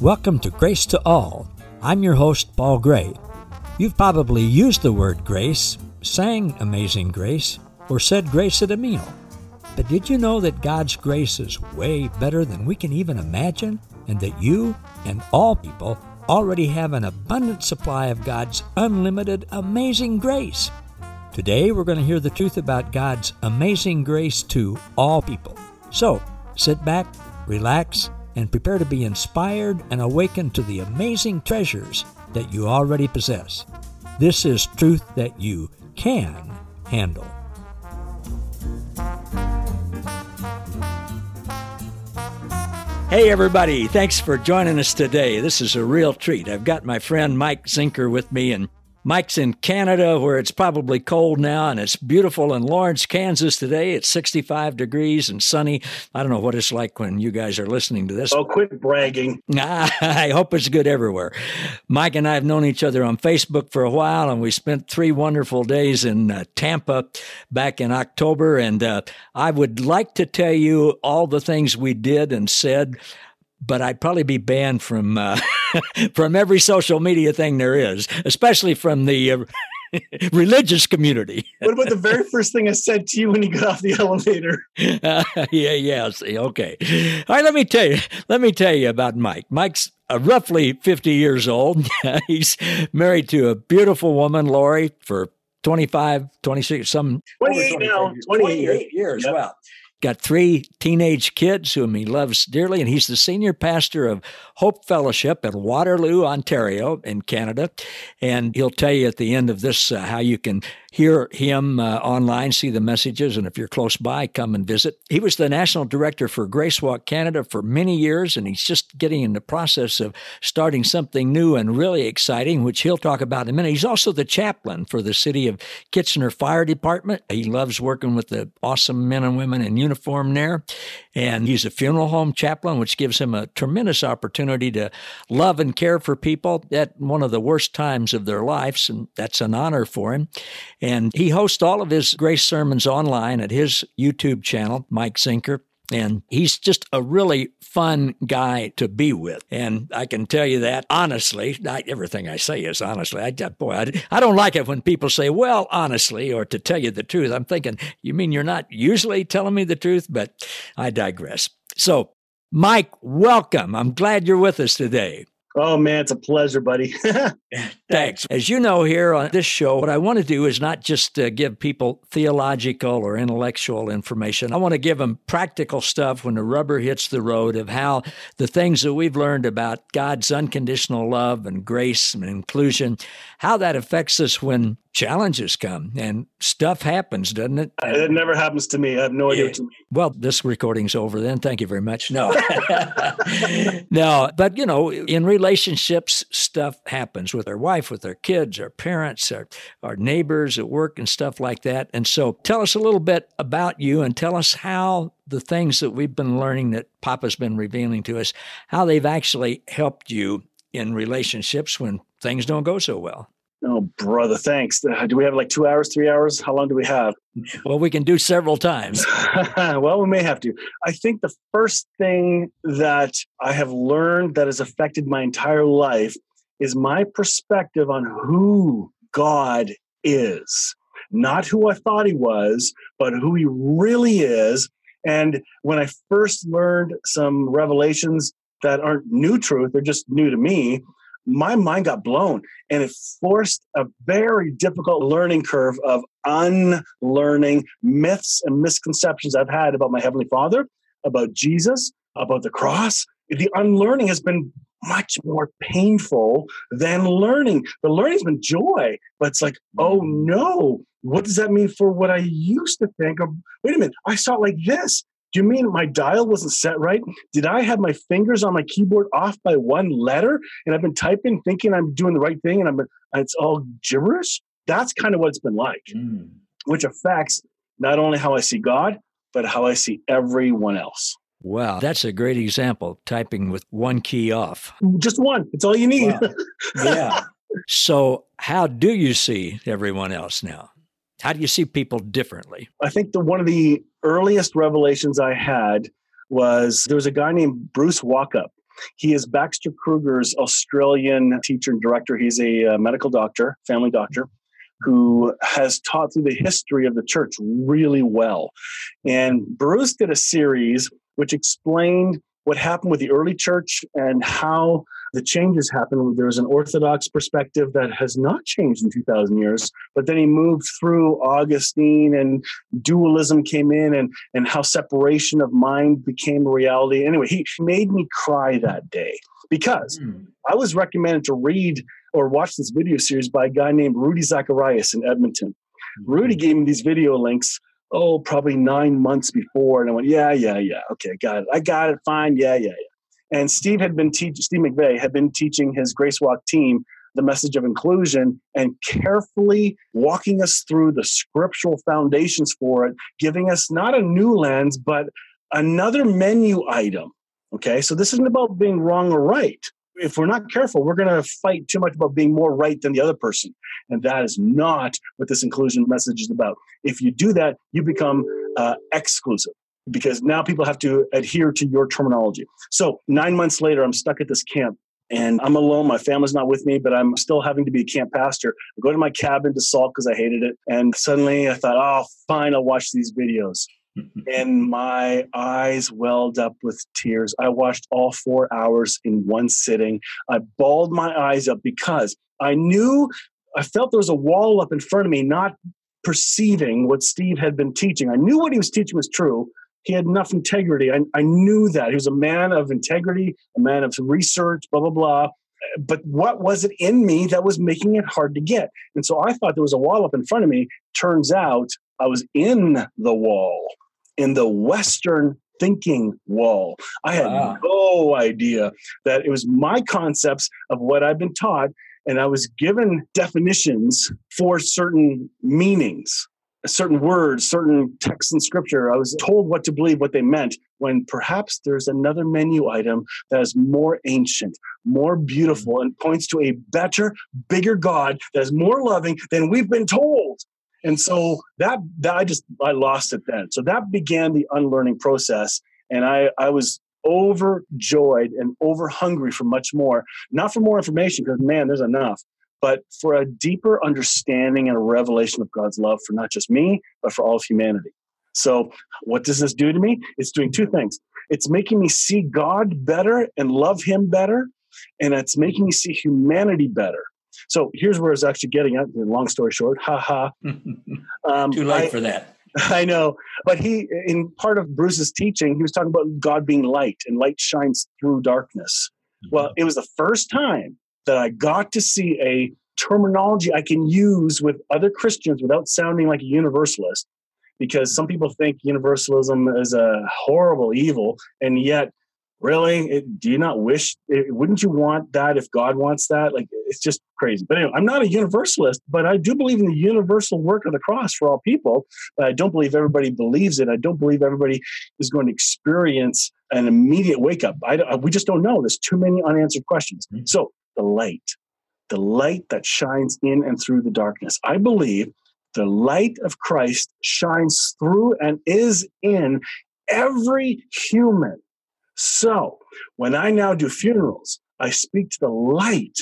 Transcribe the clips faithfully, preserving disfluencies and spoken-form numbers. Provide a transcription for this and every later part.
Welcome to Grace to All. I'm your host, Paul Gray. You've probably used the word grace, sang Amazing Grace, or said grace at a meal. But did you know that God's grace is way better than we can even imagine, and that you and all people already have an abundant supply of God's unlimited, amazing grace? Today, we're going to hear the truth about God's amazing grace to all people. So, sit back, relax, and prepare to be inspired and awakened to the amazing treasures that you already possess. This is truth that you can handle. Hey everybody, thanks for joining us today. This is a real treat. I've got my friend Mike Zinker with me, and Mike's in Canada where it's probably cold now, and it's beautiful in Lawrence, Kansas today. It's sixty-five degrees and sunny. I don't know what it's like when you guys are listening to this. Oh, quit bragging. I hope it's good everywhere. Mike and I have known each other on Facebook for a while, and we spent three wonderful days in uh, Tampa back in October, and uh, I would like to tell you all the things we did and said, but I'd probably be banned from uh, from every social media thing there is, especially from the uh, religious community. What about the very first thing I said to you when you got off the elevator? Uh, yeah, yeah. See, okay. All right. Let me tell you. Let me tell you about Mike. Mike's uh, roughly fifty years old. He's married to a beautiful woman, Lori, for twenty-five, twenty-six, some twenty-eight now. twenty-eight years. Yep. Wow. Got three teenage kids whom he loves dearly, and he's the senior pastor of Hope Fellowship at Waterloo, Ontario, in Canada. And he'll tell you at the end of this uh, how you can hear him uh, online, see the messages, and if you're close by, come and visit. He was the national director for Grace Walk Canada for many years, and he's just getting in the process of starting something new and really exciting, which he'll talk about in a minute. He's also the chaplain for the City of Kitchener Fire Department. He loves working with the awesome men and women in uniform there, and he's a funeral home chaplain, which gives him a tremendous opportunity to love and care for people at one of the worst times of their lives, and that's an honor for him. And he hosts all of his grace sermons online at his YouTube channel, Mike Zinker. And he's just a really fun guy to be with. And I can tell you that honestly. I, everything I say is honestly. I, boy, I, I don't like it when people say, well, honestly, or to tell you the truth. I'm thinking, you mean you're not usually telling me the truth? But I digress. So, Mike, welcome. I'm glad you're with us today. Oh, man, it's a pleasure, buddy. Thanks. As you know, here on this show, what I want to do is not just uh, give people theological or intellectual information. I want to give them practical stuff when the rubber hits the road of how the things that we've learned about God's unconditional love and grace and inclusion, how that affects us when challenges come and stuff happens, doesn't it? It never happens to me. I have no idea what you mean. Well, this recording's over then. Thank you very much. No. No, but you know, in relationships, stuff happens with our wife, with our kids, our parents, our, our neighbors at work and stuff like that. And so tell us a little bit about you and tell us how the things that we've been learning that Papa's been revealing to us, how they've actually helped you in relationships when things don't go so well. Oh, brother, thanks. Do we have like two hours, three hours? How long do we have? Well, we can do several times. Well, we may have to. I think the first thing that I have learned that has affected my entire life is my perspective on who God is. Not who I thought he was, but who he really is. And when I first learned some revelations that aren't new truth, they're just new to me, my mind got blown, and it forced a very difficult learning curve of unlearning myths and misconceptions I've had about my Heavenly Father, about Jesus, about the cross. The unlearning has been much more painful than learning. The learning's been joy, but it's like, oh no, what does that mean for what I used to think of? Wait a minute, I saw it like this. Do you mean my dial wasn't set right? Did I have my fingers on my keyboard off by one letter? And I've been typing thinking I'm doing the right thing and I'm and it's all gibberish? That's kind of what it's been like, mm. which affects not only how I see God, but how I see everyone else. Wow, that's a great example, typing with one key off. Just one. It's all you need. Wow. Yeah. So how do you see everyone else now? How do you see people differently? I think the one of the earliest revelations I had was there was a guy named Bruce Walkup. He is Baxter Kruger's Australian teacher and director. He's a uh, medical doctor, family doctor, who has taught through the history of the church really well. And Bruce did a series which explained what happened with the early church and how the changes happened. There was an Orthodox perspective that has not changed in two thousand years, but then he moved through Augustine and dualism came in and, and how separation of mind became a reality. Anyway, he made me cry that day because mm. I was recommended to read or watch this video series by a guy named Rudy Zacharias in Edmonton. Mm-hmm. Rudy gave me these video links oh, probably nine months before. And I went, yeah, yeah, yeah. Okay, got it. I got it. Fine. Yeah, yeah, yeah. And Steve had been teaching, Steve McVeigh had been teaching his Grace Walk team the message of inclusion and carefully walking us through the scriptural foundations for it, giving us not a new lens, but another menu item. Okay, so this isn't about being wrong or right. If we're not careful, we're going to fight too much about being more right than the other person. And that is not what this inclusion message is about. If you do that, you become uh, exclusive because now people have to adhere to your terminology. So nine months later, I'm stuck at this camp and I'm alone. My family's not with me, but I'm still having to be a camp pastor. I go to my cabin to sulk because I hated it. And suddenly I thought, oh, fine, I'll watch these videos. And my eyes welled up with tears. I watched all four hours in one sitting. I bawled my eyes up because I knew, I felt there was a wall up in front of me, not perceiving what Steve had been teaching. I knew what he was teaching was true. He had enough integrity. I, I knew that. He was a man of integrity, a man of research, blah, blah, blah. But what was it in me that was making it hard to get? And so I thought there was a wall up in front of me. Turns out I was in the wall. In the Western thinking wall. I had wow. no idea that it was my concepts of what I've been taught, and I was given definitions for certain meanings, certain words, certain texts in scripture. I was told what to believe, what they meant, when perhaps there's another menu item that is more ancient, more beautiful, and points to a better, bigger God that is more loving than we've been told. And so that, that I just, I lost it then. So that began the unlearning process. And I, I was overjoyed and over hungry for much more, not for more information, because man, there's enough, but for a deeper understanding and a revelation of God's love for not just me, but for all of humanity. So what does this do to me? It's doing two things. It's making me see God better and love him better. And it's making me see humanity better. So here's where it's actually getting at. Long story short, ha ha. Um, Too late I, for that. I know. But he, in part of Bruce's teaching, he was talking about God being light and light shines through darkness. Mm-hmm. Well, it was the first time that I got to see a terminology I can use with other Christians without sounding like a universalist, because some people think universalism is a horrible evil, and yet really, it, do you not wish, it, wouldn't you want that if God wants that? Like, it's just crazy. But anyway, I'm not a universalist, but I do believe in the universal work of the cross for all people. But I don't believe everybody believes it. I don't believe everybody is going to experience an immediate wake up. I, I, we just don't know. There's too many unanswered questions. Mm-hmm. So the light, the light that shines in and through the darkness. I believe the light of Christ shines through and is in every human. So when I now do funerals, I speak to the light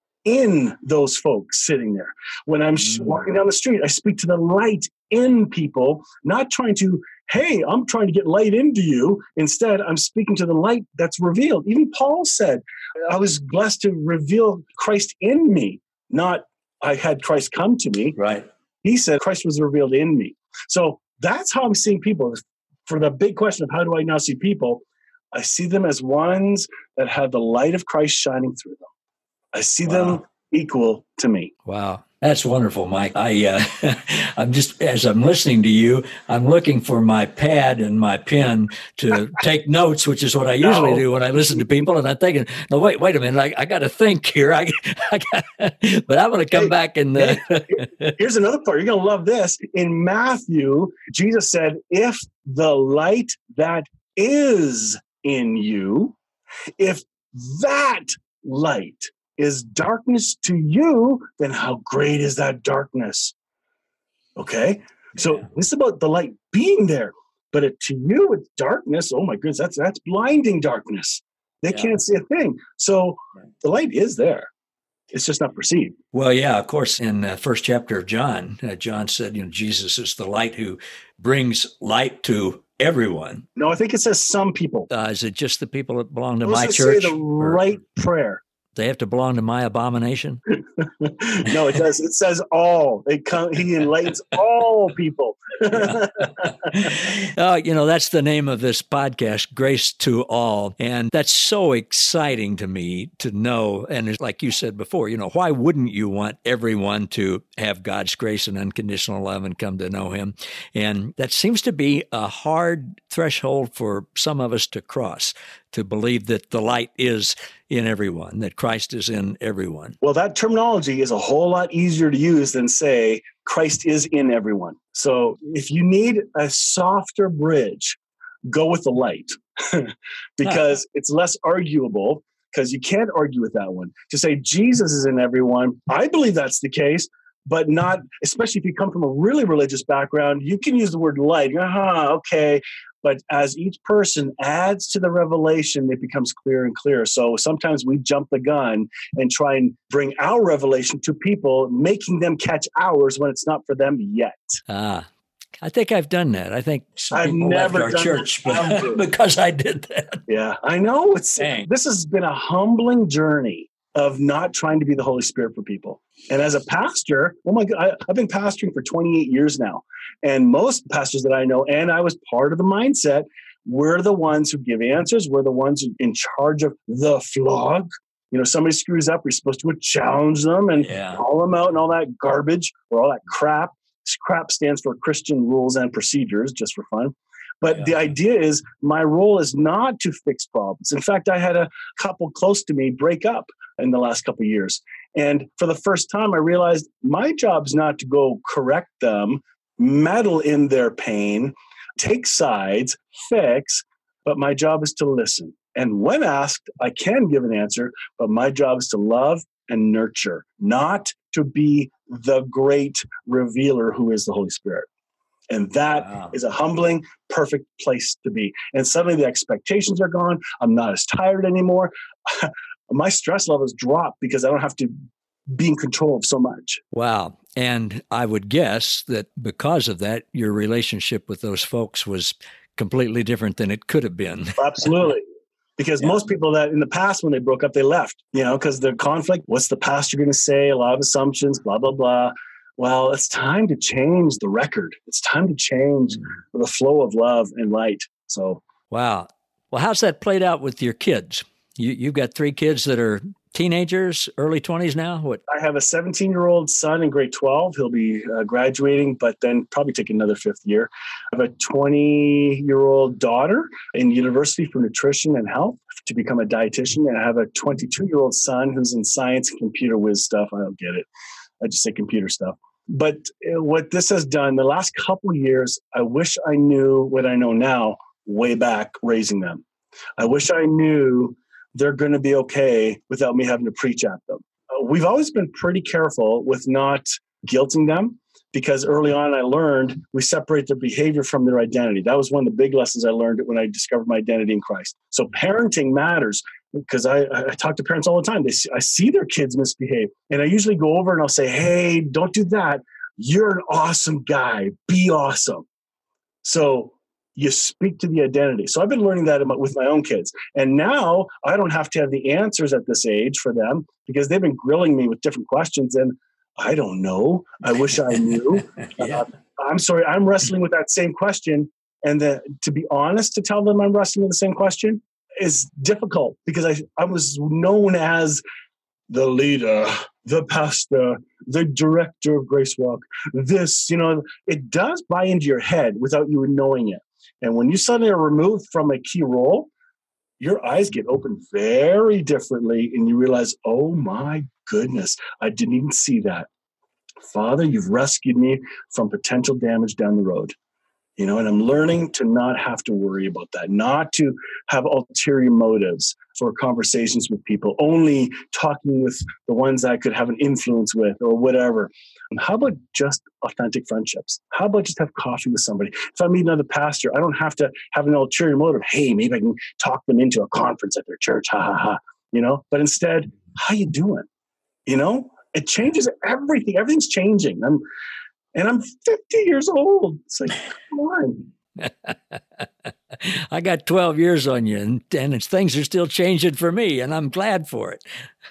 in those folks sitting there. When I'm mm. walking down the street, I speak to the light in people, not trying to, hey, I'm trying to get light into you. Instead, I'm speaking to the light that's revealed. Even Paul said, I was blessed to reveal Christ in me, not I had Christ come to me. Right. He said Christ was revealed in me. So that's how I'm seeing people. For the big question of how do I now see people, I see them as ones that have the light of Christ shining through them. I see wow. them equal to me. Wow. That's wonderful, Mike. I, uh, I'm just, as I'm listening to you, I'm looking for my pad and my pen to take notes, which is what I usually no. do when I listen to people. And I'm thinking, no, wait, wait a minute. I, I got to think here. I, I got, but I'm going to come hey, back and. Uh, hey, here's another part. You're going to love this. In Matthew, Jesus said, if the light that is in you, if that light is darkness to you, then how great is that darkness? Okay, so yeah. This is about the light being there, but it, to you, it's darkness. Oh my goodness, that's that's blinding darkness. They Yeah. can't see a thing. So the light is there. It's just not perceived. Well, yeah, of course, in the first chapter of John, uh, John said, you know, Jesus is the light who brings light to everyone. No, I think it says some people. Uh, is it just the people that belong to Those my that church? say the Or right prayer. they have to belong to my abomination? No, it does. It says all. It come, he enlightens all people. Yeah. uh, you know, that's the name of this podcast, Grace to All. And that's so exciting to me to know. And it's like you said before, you know, why wouldn't you want everyone to have God's grace and unconditional love and come to know him? And that seems to be a hard threshold for some of us to cross, to believe that the light is in everyone, that Christ is in everyone. Well, that terminology is a whole lot easier to use than say Christ is in everyone. So if you need a softer bridge, go with the light because it's less arguable, because you can't argue with that one. To say Jesus is in everyone, I believe that's the case, but not, especially if you come from a really religious background, you can use the word light. Uh-huh, okay. But as each person adds to the revelation, it becomes clearer and clearer. So sometimes we jump the gun and try and bring our revelation to people, making them catch ours when it's not for them yet. Ah, I think I've done that. I think some I've people never left our done church that. but- because I did that. Yeah, I know. It's Dang. This has been a humbling journey of not trying to be the Holy Spirit for people. And as a pastor, oh my God, I, I've been pastoring for twenty-eight years now. And most pastors that I know, and I was part of the mindset, we're the ones who give answers. We're the ones in charge of the flog. You know, somebody screws up, we're supposed to challenge them and Yeah. call them out and all that garbage or all that crap. This crap stands for Christian rules and procedures, just for fun. But Yeah. the idea is my role is not to fix problems. In fact, I had a couple close to me break up in the last couple of years. And for the first time, I realized my job is not to go correct them, meddle in their pain, take sides, fix, but my job is to listen. And when asked, I can give an answer, but my job is to love and nurture, not to be the great revealer who is the Holy Spirit. And that Wow. is a humbling, perfect place to be. And suddenly the expectations are gone. I'm not as tired anymore. My stress levels drop because I don't have to be in control of so much. Wow. And I would guess that because of that, your relationship with those folks was completely different than it could have been. Absolutely. Because Yeah. most people that in the past, when they broke up, they left, you know, because the conflict, what's the pastor going to say? A lot of assumptions, blah, blah, blah. Well, it's time to change the record. It's time to change the flow of love and light. So, Wow. Well, how's that played out with your kids? You, you've got three kids that are teenagers, early twenties now? What? I have a seventeen-year-old son in grade twelve. He'll be uh, graduating, but then probably take another fifth year. I have a twenty-year-old daughter in university for nutrition and health to become a dietitian. And I have a twenty-two-year-old son who's in science and computer whiz stuff. I don't get it. I just say computer stuff. But uh, what this has done the last couple of years, I wish I knew what I know now way back raising them. I wish I knew they're going to be okay without me having to preach at them. Uh, we've always been pretty careful with not guilting them because early on I learned we separate their behavior from their identity. That was one of the big lessons I learned when I discovered my identity in Christ. So parenting matters because I, I talk to parents all the time. They see, I see their kids misbehave and I usually go over and I'll say, hey, don't do that. You're an awesome guy. Be awesome. So you speak to the identity. So I've been learning that with my own kids. And now I don't have to have the answers at this age for them because they've been grilling me with different questions. And I don't know. I wish I knew. Yeah. uh, I'm sorry. I'm wrestling with that same question. And the, to be honest, to tell them I'm wrestling with the same question is difficult because I, I was known as the leader, the pastor, the director of Grace Walk. This, you know, it does buy into your head without you knowing it. And when you suddenly are removed from a key role, your eyes get opened very differently and you realize, oh my goodness, I didn't even see that. Father, you've rescued me from potential damage down the road. You know, and I'm learning to not have to worry about that, not to have ulterior motives for conversations with people, only talking with the ones I could have an influence with or whatever. How about just authentic friendships? How about just have coffee with somebody? If I meet another pastor, I don't have to have an ulterior motive. Hey, maybe I can talk them into a conference at their church. Ha ha ha. You know, but instead, how you doing? You know, it changes everything. Everything's changing. I'm, and I'm fifty years old. It's like, come on. I got twelve years on you, and, and it's, things are still changing for me, and I'm glad for it.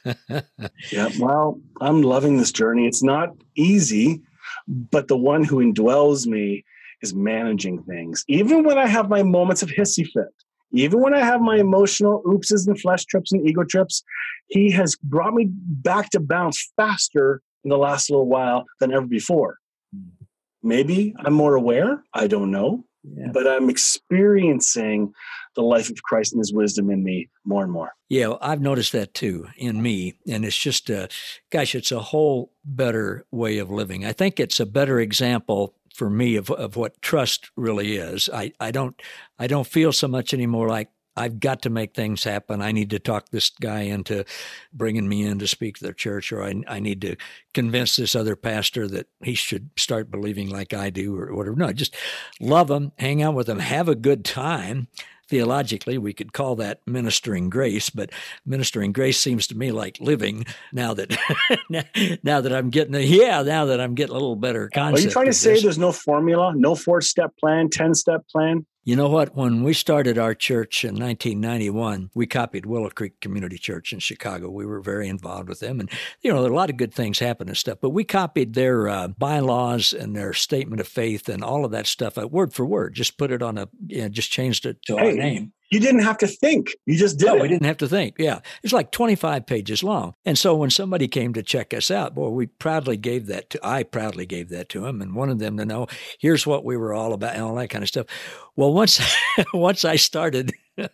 Yeah, well, I'm loving this journey. It's not easy, but the one who indwells me is managing things. Even when I have my moments of hissy fit, even when I have my emotional oopses and flesh trips and ego trips, he has brought me back to bounce faster in the last little while than ever before. Maybe I'm more aware. I don't know. Yeah. But I'm experiencing the life of Christ and his wisdom in me more and more. Yeah, well, I've noticed that too in me. And it's just, a, gosh, it's a whole better way of living. I think it's a better example for me of, of what trust really is. I, I don't I don't feel so much anymore like I've got to make things happen. I need to talk this guy into bringing me in to speak to their church, or I, I need to convince this other pastor that he should start believing like I do, or whatever. No, just love them, hang out with them, have a good time. Theologically, we could call that ministering grace, but ministering grace seems to me like living now that now that I'm getting a, yeah, now that I'm getting a little better concept. Are you trying to say this. There's no formula, no four-step plan, ten-step plan? You know what? When we started our church in nineteen ninety-one, we copied Willow Creek Community Church in Chicago. We were very involved with them. And, you know, there are a lot of good things happen and stuff, but we copied their uh, bylaws and their statement of faith and all of that stuff, uh, word for word. Just put it on a, you know, just changed it to hey, our name. You didn't have to think. You just did no, it. we didn't have to think. Yeah. It's like twenty-five pages long. And so when somebody came to check us out, boy, we proudly gave that to, I proudly gave that to them and wanted them to know, here's what we were all about and all that kind of stuff. Well, once, once I started,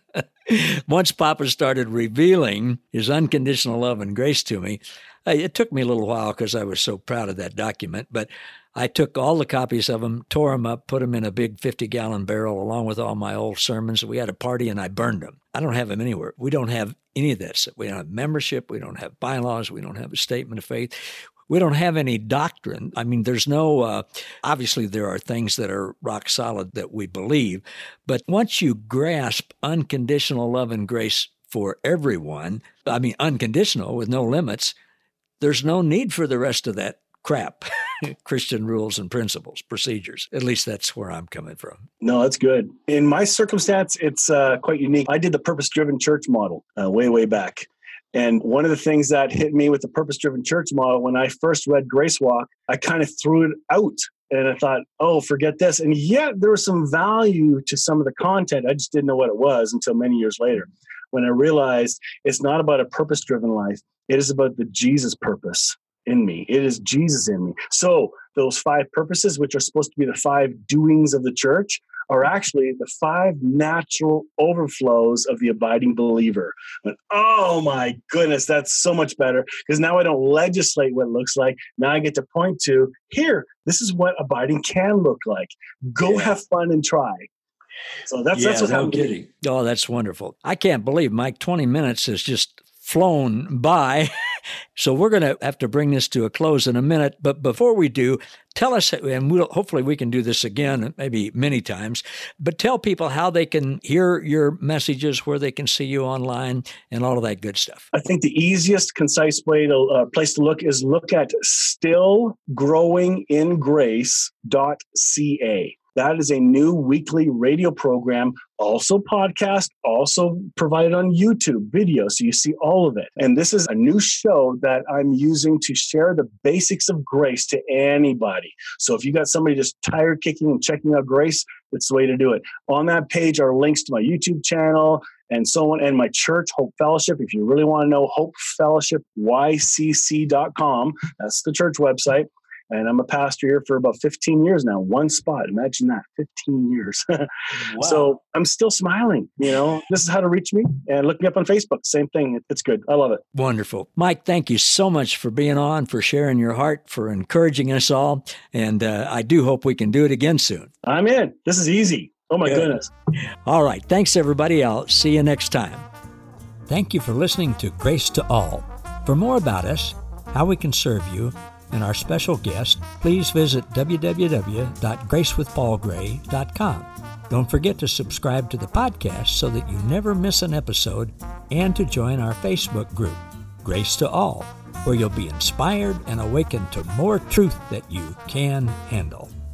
once Papa started revealing his unconditional love and grace to me, it took me a little while because I was so proud of that document, but I took all the copies of them, tore them up, put them in a big fifty-gallon barrel along with all my old sermons. We had a party, and I burned them. I don't have them anywhere. We don't have any of that stuff. We don't have membership. We don't have bylaws. We don't have a statement of faith. We don't have any doctrine. I mean, there's no, uh, obviously there are things that are rock solid that we believe, but once you grasp unconditional love and grace for everyone, I mean, unconditional with no limits, there's no need for the rest of that crap. Christian rules and principles, procedures. At least that's where I'm coming from. No, that's good. In my circumstance, it's uh, quite unique. I did the purpose-driven church model uh, way, way back. And one of the things that hit me with the purpose-driven church model, when I first read Grace Walk, I kind of threw it out. And I thought, oh, forget this. And yet there was some value to some of the content. I just didn't know what it was until many years later, when I realized it's not about a purpose-driven life. It is about the Jesus purpose in me. It is Jesus in me. So those five purposes, which are supposed to be the five doings of the church, are actually the five natural overflows of the abiding believer. And, oh my goodness, that's so much better, because now I don't legislate what it looks like. Now I get to point to, here, this is what abiding can look like. Go yeah. have fun and try. So that's, yeah, that's what's no happening. Oh, that's wonderful. I can't believe, Mike, twenty minutes has just flown by. So we're going to have to bring this to a close in a minute. But before we do, tell us, and we'll, hopefully we can do this again, maybe many times, but tell people how they can hear your messages, where they can see you online, and all of that good stuff. I think the easiest, concise way to uh, place to look is look at still growing in grace dot c a. That is a new weekly radio program, also podcast, also provided on YouTube video. So you see all of it. And this is a new show that I'm using to share the basics of grace to anybody. So if you got somebody just tired kicking and checking out grace, it's the way to do it. On that page are links to my YouTube channel and so on, and my church, Hope Fellowship. If you really want to know, hope fellowship y c c dot com. That's the church website. And I'm a pastor here for about fifteen years now, one spot. Imagine that, fifteen years. Wow. So I'm still smiling, you know. This is how to reach me. And look me up on Facebook, same thing. It's good. I love it. Wonderful. Mike, thank you so much for being on, for sharing your heart, for encouraging us all. And uh, I do hope we can do it again soon. I'm in. This is easy. Oh, my Good. goodness. All right. Thanks, everybody. I'll see you next time. Thank you for listening to Grace to All. For more about us, how we can serve you, and our special guest, please visit w w w dot grace with paul gray dot com. Don't forget to subscribe to the podcast so that you never miss an episode, and to join our Facebook group, Grace to All, where you'll be inspired and awakened to more truth that you can handle.